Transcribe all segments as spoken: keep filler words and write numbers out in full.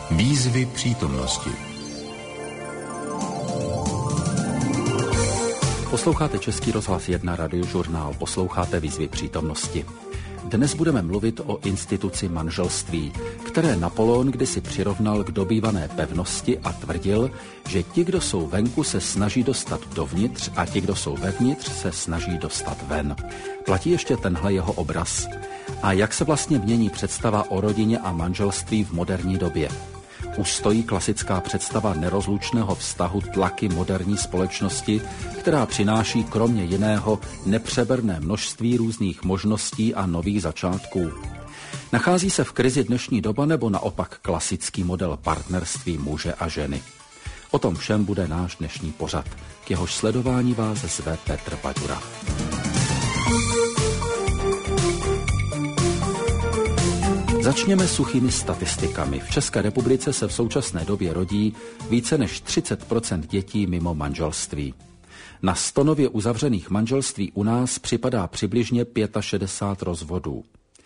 Výzvy přítomnosti. Posloucháte Český rozhlas jedna radiožurnál, posloucháte Výzvy přítomnosti. Dnes budeme mluvit o instituci manželství, které Napoleon kdysi přirovnal k dobývané pevnosti a tvrdil, že ti, kdo jsou venku, se snaží dostat dovnitř a ti, kdo jsou vevnitř, se snaží dostat ven. Platí ještě tenhle jeho obraz? A jak se vlastně mění představa o rodině a manželství v moderní době? Ustojí klasická představa nerozlučného vztahu tlaky moderní společnosti, která přináší kromě jiného nepřeberné množství různých možností a nových začátků? Nachází se v krizi dnešní doba nebo naopak klasický model partnerství muže a ženy? O tom všem bude náš dnešní pořad. K jehož sledování vás zve Petr Paďura. Začněme suchými statistikami. V České republice se v současné době rodí více než třicet procent dětí mimo manželství. Na sto nově uzavřených manželství u nás připadá přibližně šedesát pět rozvodů.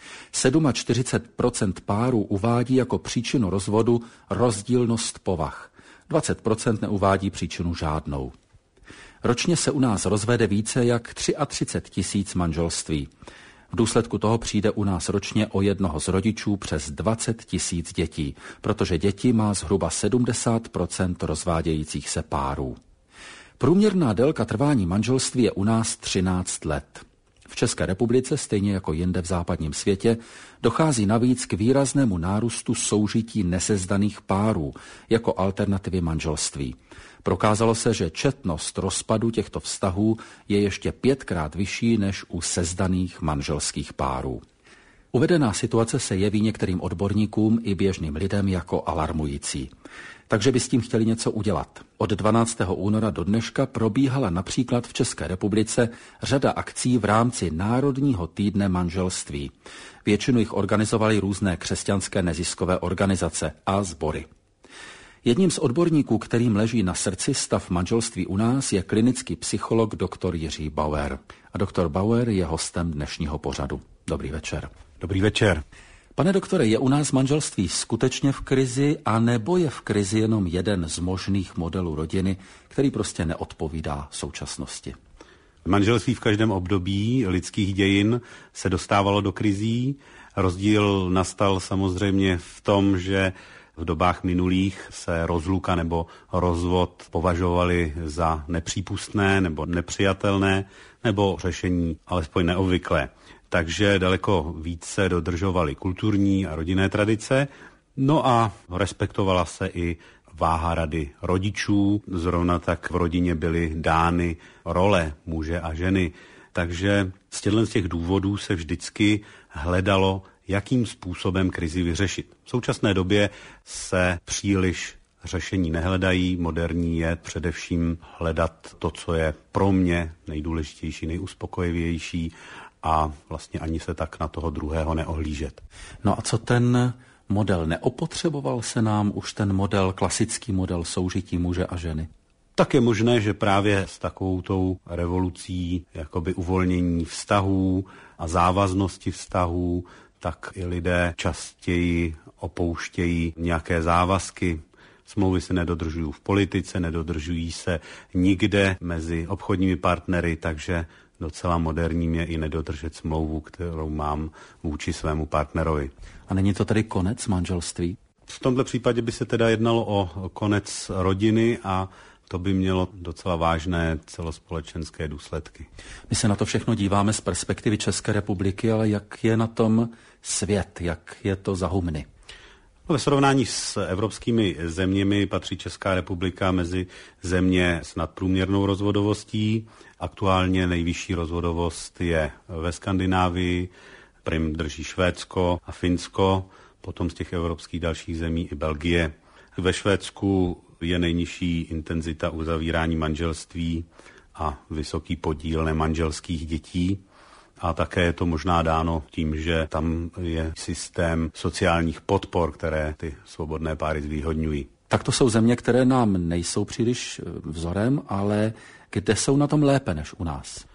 čtyřicet sedm procent párů uvádí jako příčinu rozvodu rozdílnost povah. dvacet procent neuvádí příčinu žádnou. Ročně se u nás rozvede více jak třicet tři tisíc manželství. V důsledku toho přijde u nás ročně o jednoho z rodičů přes dvacet tisíc dětí, protože děti má zhruba sedmdesát procent rozvádějících se párů. Průměrná délka trvání manželství je u nás třináct let. V České republice, stejně jako jinde v západním světě, dochází navíc k výraznému nárůstu soužití nesezdaných párů jako alternativy manželství. Prokázalo se, že četnost rozpadu těchto vztahů je ještě pětkrát vyšší než u sezdaných manželských párů. Uvedená situace se jeví některým odborníkům i běžným lidem jako alarmující. Takže by s tím chtěli něco udělat. Od dvanáctého února do dneška probíhala například v České republice řada akcí v rámci Národního týdne manželství. Většinu jich organizovaly různé křesťanské neziskové organizace a sbory. Jedním z odborníků, kterým leží na srdci stav manželství u nás, je klinický psycholog doktor Jiří Bauer. A doktor Bauer je hostem dnešního pořadu. Dobrý večer. Dobrý večer. Pane doktore, je u nás manželství skutečně v krizi, a nebo je v krizi jenom jeden z možných modelů rodiny, který prostě neodpovídá současnosti? Manželství v každém období lidských dějin se dostávalo do krizí. Rozdíl nastal samozřejmě v tom, že v dobách minulých se rozluka nebo rozvod považovali za nepřípustné nebo nepřijatelné, nebo řešení alespoň neobvyklé. Takže daleko více dodržovali kulturní a rodinné tradice, no a respektovala se i váha rady rodičů, zrovna tak v rodině byly dány role muže a ženy. Takže z těchto z těch důvodů se vždycky hledalo, jakým způsobem krizi vyřešit. V současné době se příliš řešení nehledají, moderní je především hledat to, co je pro mě nejdůležitější, nejuspokojivější a vlastně ani se tak na toho druhého neohlížet. No a co ten model? Neopotřeboval se nám už ten model, klasický model soužití muže a ženy? Tak je možné, že právě s takovou tou revolucí jakoby uvolnění vztahů a závaznosti vztahů, tak i lidé častěji opouštějí nějaké závazky. Smlouvy se nedodržují v politice, nedodržují se nikde mezi obchodními partnery, takže docela moderním je i nedodržet smlouvu, kterou mám vůči svému partnerovi. A není to tedy konec manželství? V tomto případě by se teda jednalo o konec rodiny a to by mělo docela vážné celospolečenské důsledky. My se na to všechno díváme z perspektivy České republiky, ale jak je na tom svět, jak je to za humny? No, ve srovnání s evropskými zeměmi patří Česká republika mezi země s nadprůměrnou rozvodovostí. Aktuálně nejvyšší rozvodovost je ve Skandinávii, prim drží Švédsko a Finsko, potom z těch evropských dalších zemí i Belgie. Ve Švédsku je nejnižší intenzita uzavírání manželství a vysoký podíl nemanželských dětí. A také je to možná dáno tím, že tam je systém sociálních podpor, které ty svobodné páry zvýhodňují. Tak to jsou země, které nám nejsou příliš vzorem, ale kde jsou na tom lépe než u nás?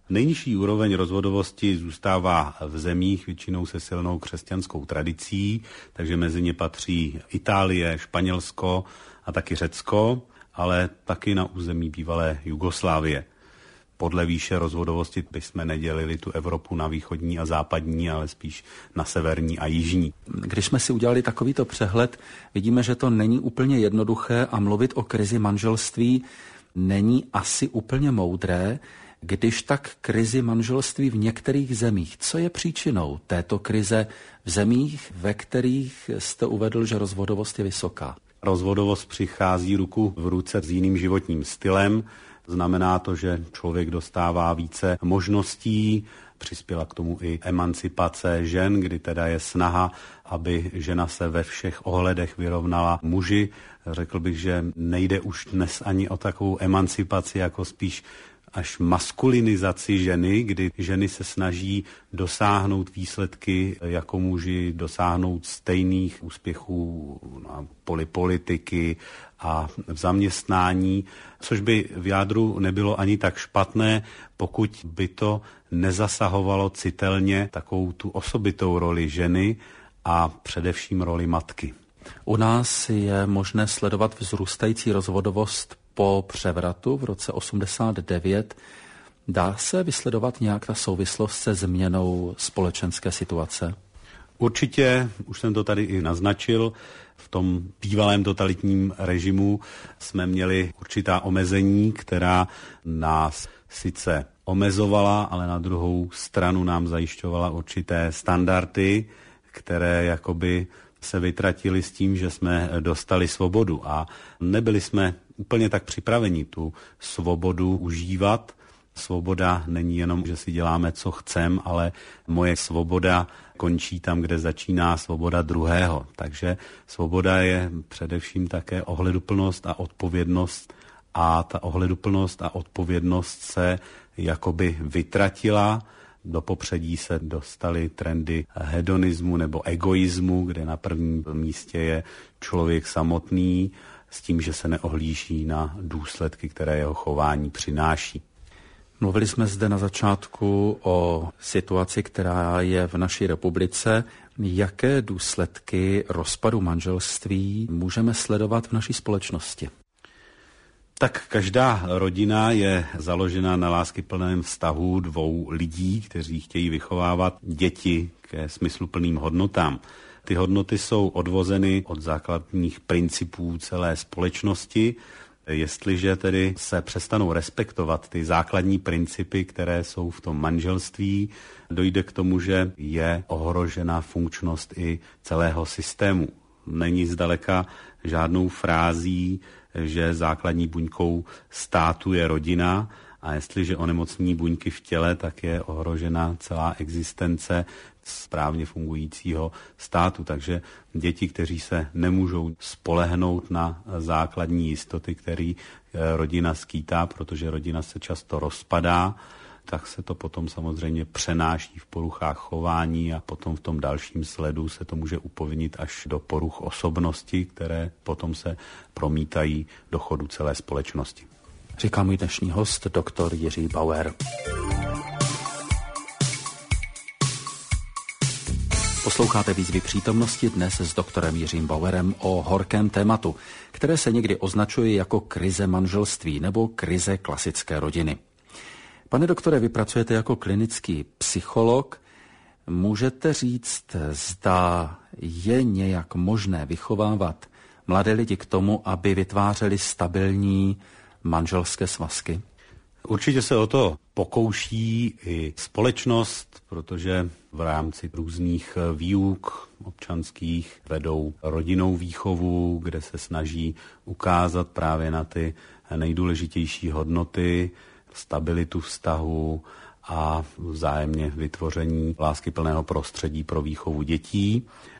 Nejnižší úroveň rozvodovosti zůstává v zemích většinou se silnou křesťanskou tradicí, takže mezi ně patří Itálie, Španělsko a taky Řecko, ale taky na území bývalé Jugoslávie. Podle výše rozvodovosti bychom nedělili tu Evropu na východní a západní, ale spíš na severní a jižní. Když jsme si udělali takovýto přehled, vidíme, že to není úplně jednoduché a mluvit o krizi manželství není asi úplně moudré. Když tak krizi manželství v některých zemích, co je příčinou této krize v zemích, ve kterých jste uvedl, že rozvodovost je vysoká? Rozvodovost přichází ruku v ruce s jiným životním stylem. Znamená to, že člověk dostává více možností, přispěla k tomu i emancipace žen, kdy teda je snaha, aby žena se ve všech ohledech vyrovnala muži. Řekl bych, že nejde už dnes ani o takovou emancipaci, jako spíš až maskulinizaci ženy, kdy ženy se snaží dosáhnout výsledky jako muži, dosáhnout stejných úspěchů na poli politiky a v zaměstnání, což by v jádru nebylo ani tak špatné, pokud by to nezasahovalo citelně takovou tu osobitou roli ženy a především roli matky. U nás je možné sledovat vzrůstající rozvodovost po převratu v roce osmdesát devět. Dá se vysledovat nějak ta souvislost se změnou společenské situace? Určitě, už jsem to tady i naznačil, v tom bývalém totalitním režimu jsme měli určitá omezení, která nás sice omezovala, ale na druhou stranu nám zajišťovala určité standardy, které jakoby se vytratili s tím, že jsme dostali svobodu a nebyli jsme úplně tak připraveni tu svobodu užívat. Svoboda není jenom, že si děláme, co chcem, ale moje svoboda končí tam, kde začíná svoboda druhého. Takže svoboda je především také ohleduplnost a odpovědnost a ta ohleduplnost a odpovědnost se jakoby vytratila. Do popředí se dostaly trendy hedonismu nebo egoismu, kde na prvním místě je člověk samotný s tím, že se neohlíží na důsledky, které jeho chování přináší. Mluvili jsme zde na začátku o situaci, která je v naší republice. Jaké důsledky rozpadu manželství můžeme sledovat v naší společnosti? Tak každá rodina je založena na láskyplném vztahu dvou lidí, kteří chtějí vychovávat děti ke smysluplným hodnotám. Ty hodnoty jsou odvozeny od základních principů celé společnosti. Jestliže tedy se přestanou respektovat ty základní principy, které jsou v tom manželství, dojde k tomu, že je ohrožena funkčnost i celého systému. Není zdaleka žádnou frází, že základní buňkou státu je rodina a jestliže onemocní buňky v těle, tak je ohrožena celá existence správně fungujícího státu. Takže děti, kteří se nemůžou spolehnout na základní jistoty, které rodina skýtá, protože rodina se často rozpadá, tak se to potom samozřejmě přenáší v poruchách chování a potom v tom dalším sledu se to může upovinit až do poruch osobnosti, které potom se promítají do chodu celé společnosti. Říká můj dnešní host, doktor Jiří Bauer. Posloucháte Výzvy přítomnosti dnes s doktorem Jiřím Bauerem o horkém tématu, které se někdy označuje jako krize manželství nebo krize klasické rodiny. Pane doktore, vy pracujete jako klinický psycholog. Můžete říct, zda je nějak možné vychovávat mladé lidi k tomu, aby vytvářeli stabilní manželské svazky? Určitě se o to pokouší i společnost, protože v rámci různých výuk občanských vedou rodinnou výchovu, kde se snaží ukázat právě na ty nejdůležitější hodnoty, stabilitu vztahu a vzájemně vytvoření láskyplného prostředí pro výchovu dětí.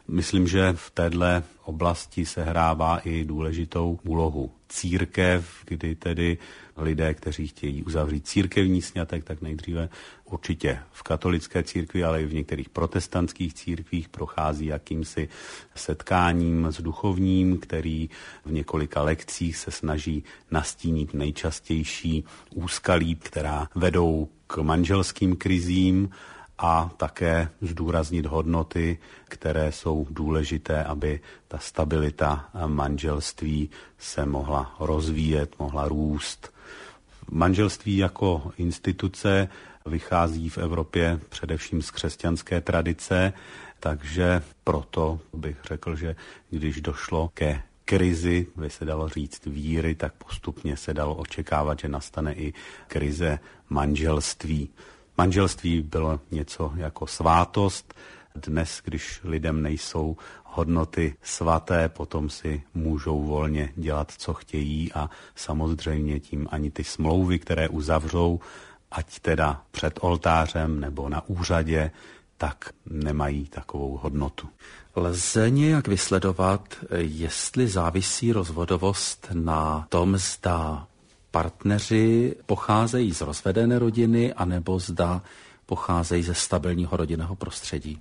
Myslím, že v téhle oblasti sehrává i důležitou úlohu církev, kdy tedy lidé, kteří chtějí uzavřít církevní sňatek, tak nejdříve určitě v katolické církvi, ale i v některých protestantských církvích prochází jakýmsi setkáním s duchovním, který v několika lekcích se snaží nastínit nejčastější úskalí, která vedou k manželským krizím, a také zdůraznit hodnoty, které jsou důležité, aby ta stabilita manželství se mohla rozvíjet, mohla růst. Manželství jako instituce vychází v Evropě především z křesťanské tradice, takže proto bych řekl, že když došlo ke krizi, by se dalo říct víry, tak postupně se dalo očekávat, že nastane i krize manželství. Manželství bylo něco jako svátost. Dnes, když lidem nejsou hodnoty svaté, potom si můžou volně dělat, co chtějí a samozřejmě tím ani ty smlouvy, které uzavřou, ať teda před oltářem nebo na úřadě, tak nemají takovou hodnotu. Lze nějak vysledovat, jestli závisí rozvodovost na tom, zda partneři pocházejí z rozvedené rodiny, anebo zda pocházejí ze stabilního rodinného prostředí?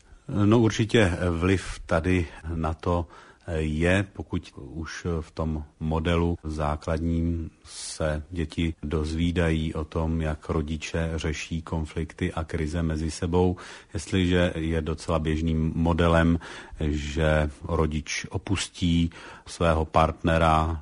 No určitě vliv tady na to je, pokud už v tom modelu základním se děti dozvídají o tom, jak rodiče řeší konflikty a krize mezi sebou. Jestliže je docela běžným modelem, že rodič opustí svého partnera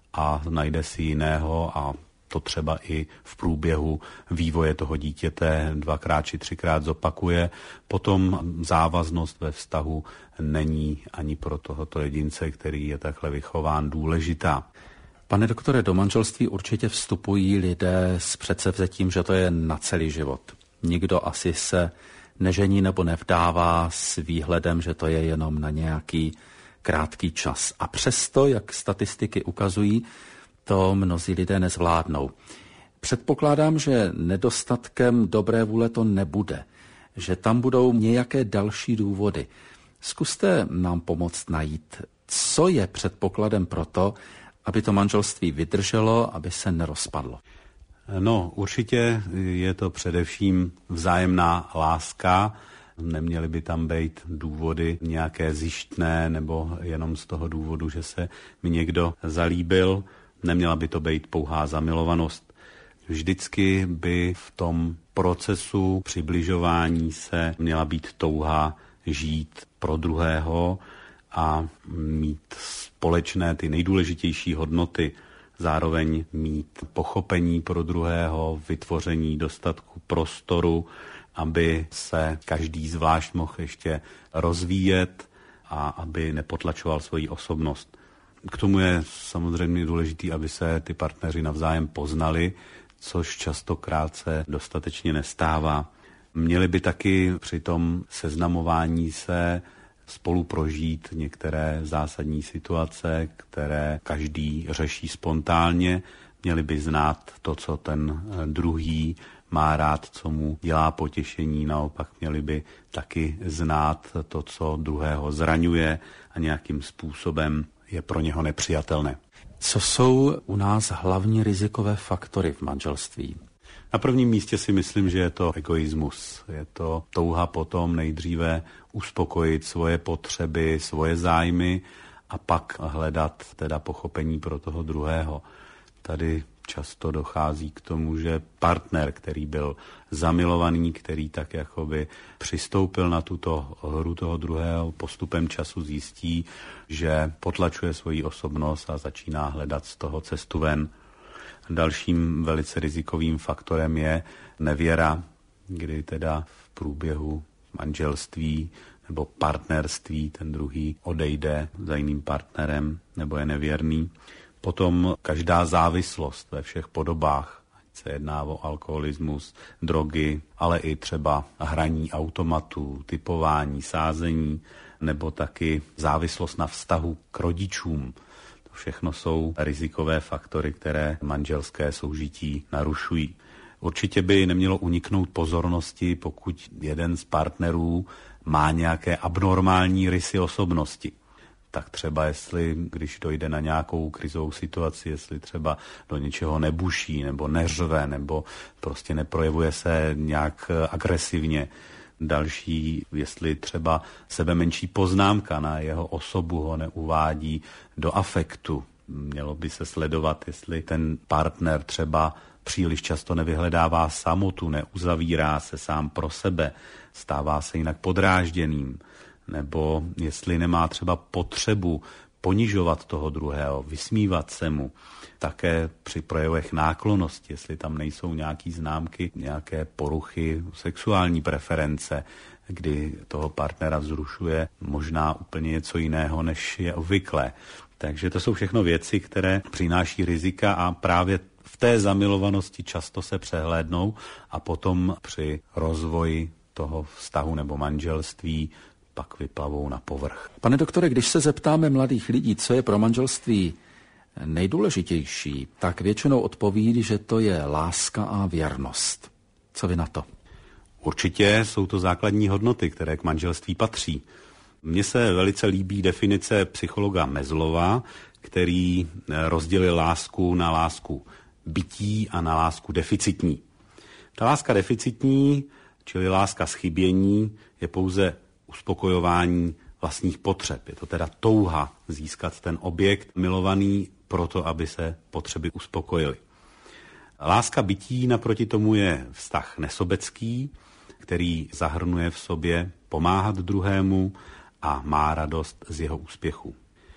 a najde si jiného a to třeba i v průběhu vývoje toho dítěte dvakrát či třikrát zopakuje, potom závaznost ve vztahu není ani pro tohoto jedince, který je takhle vychován, důležitá. Pane doktore, do manželství určitě vstupují lidé s předsevzetím, že to je na celý život. Nikdo asi se nežení nebo nevdává s výhledem, že to je jenom na nějaký krátký čas. A přesto, jak statistiky ukazují, to mnozí lidé nezvládnou. Předpokládám, že nedostatkem dobré vůle to nebude, že tam budou nějaké další důvody. Zkuste nám pomoct najít, co je předpokladem pro to, aby to manželství vydrželo, aby se nerozpadlo. No, určitě je to především vzájemná láska. Neměly by tam být důvody nějaké zištné nebo jenom z toho důvodu, že se mi někdo zalíbil. Neměla by to být pouhá zamilovanost. Vždycky by v tom procesu přibližování se měla být touha žít pro druhého a mít společné ty nejdůležitější hodnoty, zároveň mít pochopení pro druhého, vytvoření dostatku prostoru, aby se každý zvlášť mohl ještě rozvíjet a aby nepotlačoval svoji osobnost. K tomu je samozřejmě důležité, aby se ty partneři navzájem poznali, což častokrát se dostatečně nestává. Měli by taky při tom seznamování se spolu prožít některé zásadní situace, které každý řeší spontánně. Měli by znát to, co ten druhý má rád, co mu dělá potěšení. Naopak měli by taky znát to, co druhého zraňuje a nějakým způsobem je pro něho nepřijatelné. Co jsou u nás hlavní rizikové faktory v manželství? Na prvním místě si myslím, že je to egoismus. Je to touha potom nejdříve uspokojit svoje potřeby, svoje zájmy a pak hledat teda pochopení pro toho druhého. Tady často dochází k tomu, že partner, který byl zamilovaný, který tak jakoby přistoupil na tuto hru toho druhého, postupem času zjistí, že potlačuje svoji osobnost a začíná hledat z toho cestu ven. Dalším velice rizikovým faktorem je nevěra, kdy teda v průběhu manželství nebo partnerství ten druhý odejde za jiným partnerem nebo je nevěrný. Potom každá závislost ve všech podobách, ať se jedná o alkoholismus, drogy, ale i třeba hraní automatů, typování, sázení, nebo taky závislost na vztahu k rodičům. To všechno jsou rizikové faktory, které manželské soužití narušují. Určitě by nemělo uniknout pozornosti, pokud jeden z partnerů má nějaké abnormální rysy osobnosti. Tak třeba jestli, když dojde na nějakou krizovou situaci, jestli třeba do něčeho nebuší, nebo neřve, nebo prostě neprojevuje se nějak agresivně. Další, jestli třeba sebemenší poznámka na jeho osobu ho neuvádí do afektu. Mělo by se sledovat, jestli ten partner třeba příliš často nevyhledává samotu, neuzavírá se sám pro sebe, stává se jinak podrážděným, nebo jestli nemá třeba potřebu ponižovat toho druhého, vysmívat se mu. Také při projevech náklonnosti, jestli tam nejsou nějaké známky, nějaké poruchy sexuální preference, kdy toho partnera vzrušuje možná úplně něco jiného, než je obvyklé. Takže to jsou všechno věci, které přináší rizika a právě v té zamilovanosti často se přehlédnou a potom při rozvoji toho vztahu nebo manželství pak vyplavou na povrch. Pane doktore, když se zeptáme mladých lidí, co je pro manželství nejdůležitější, tak většinou odpoví, že to je láska a věrnost. Co vy na to? Určitě jsou to základní hodnoty, které k manželství patří. Mně se velice líbí definice psychologa Mezlova, který rozdělil lásku na lásku bytí a na lásku deficitní. Ta láska deficitní, čili láska z chybění, je pouze uspokojování vlastních potřeb. Je to teda touha získat ten objekt milovaný proto, aby se potřeby uspokojily. Láska bytí naproti tomu je vztah nesobecký, který zahrnuje v sobě pomáhat druhému a má radost z jeho úspěchu.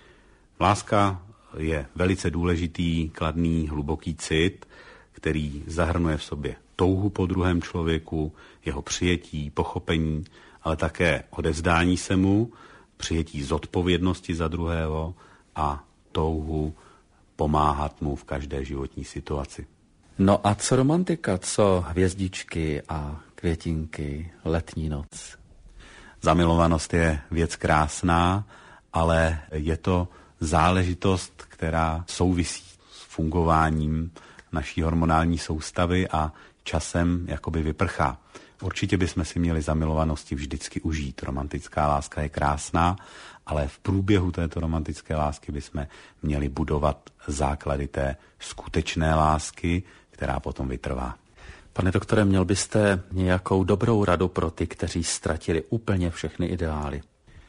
Láska je velice důležitý, kladný, hluboký cit, který zahrnuje v sobě touhu po druhém člověku, jeho přijetí, pochopení, ale také odevzdání se mu, přijetí zodpovědnosti za druhého a touhu pomáhat mu v každé životní situaci. No a co romantika, co hvězdičky a květinky, letní noc? Zamilovanost je věc krásná, ale je to záležitost, která souvisí s fungováním naší hormonální soustavy a časem jakoby vyprchá. Určitě bychom si měli zamilovanosti vždycky užít. Romantická láska je krásná, ale v průběhu této romantické lásky bychom měli budovat základy té skutečné lásky, která potom vytrvá. Pane doktore, měl byste nějakou dobrou radu pro ty, kteří ztratili úplně všechny ideály?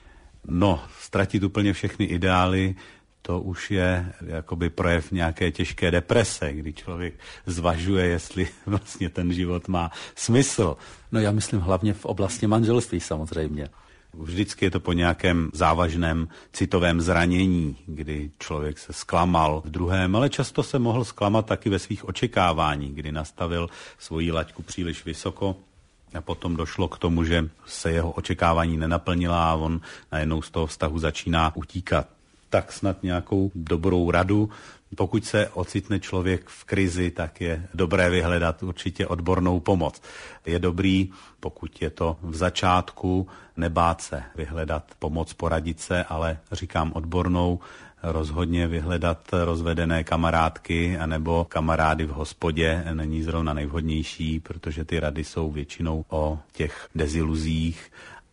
No, ztratit úplně všechny ideály, to už je jakoby projev nějaké těžké deprese, kdy člověk zvažuje, jestli vlastně ten život má smysl. No já myslím hlavně v oblasti manželství samozřejmě. Vždycky je to po nějakém závažném citovém zranění, kdy člověk se zklamal v druhém, ale často se mohl zklamat taky ve svých očekáváních, kdy nastavil svoji laťku příliš vysoko a potom došlo k tomu, že se jeho očekávání nenaplnila a on najednou z toho vztahu začíná utíkat. Tak snad nějakou dobrou radu. Pokud se ocitne člověk v krizi, tak je dobré vyhledat určitě odbornou pomoc. Je dobrý, pokud je to v začátku, nebát se vyhledat pomoc, poradit se, ale říkám odbornou, rozhodně vyhledat rozvedené kamarádky anebo kamarády v hospodě není zrovna nejvhodnější, protože ty rady jsou většinou o těch deziluzích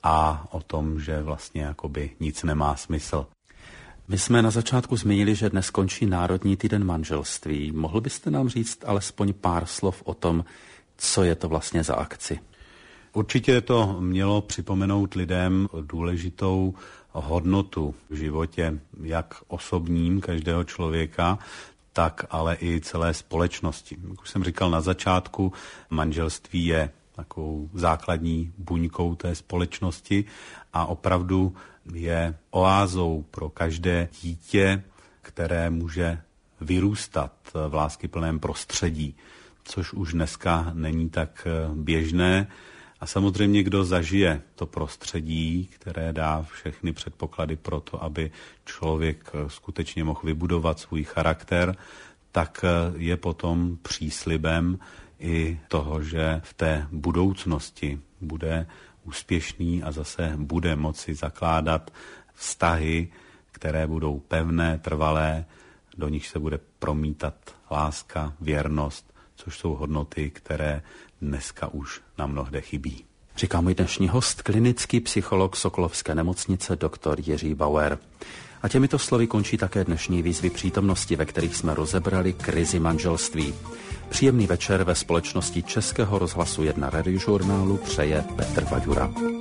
a o tom, že vlastně jakoby nic nemá smysl. My jsme na začátku zmínili, že dnes končí Národní týden manželství. Mohl byste nám říct alespoň pár slov o tom, co je to vlastně za akci? Určitě to mělo připomenout lidem důležitou hodnotu v životě, jak osobním každého člověka, tak ale i celé společnosti. Jak už jsem říkal na začátku, manželství je takovou základní buňkou té společnosti a opravdu je oázou pro každé dítě, které může vyrůstat v láskyplném prostředí, což už dneska není tak běžné. A samozřejmě, kdo zažije to prostředí, které dá všechny předpoklady pro to, aby člověk skutečně mohl vybudovat svůj charakter, tak je potom příslibem i toho, že v té budoucnosti bude úspěšný a zase bude moci zakládat vztahy, které budou pevné, trvalé, do nich se bude promítat láska, věrnost, což jsou hodnoty, které dneska už na mnohde chybí. Říká můj dnešní host, klinický psycholog Sokolovské nemocnice doktor Jiří Bauer. A těmito slovy končí také dnešní výzvy přítomnosti, ve kterých jsme rozebrali krizi manželství. Příjemný večer ve společnosti Českého rozhlasu jedna radiožurnálu přeje Petr Vaďura.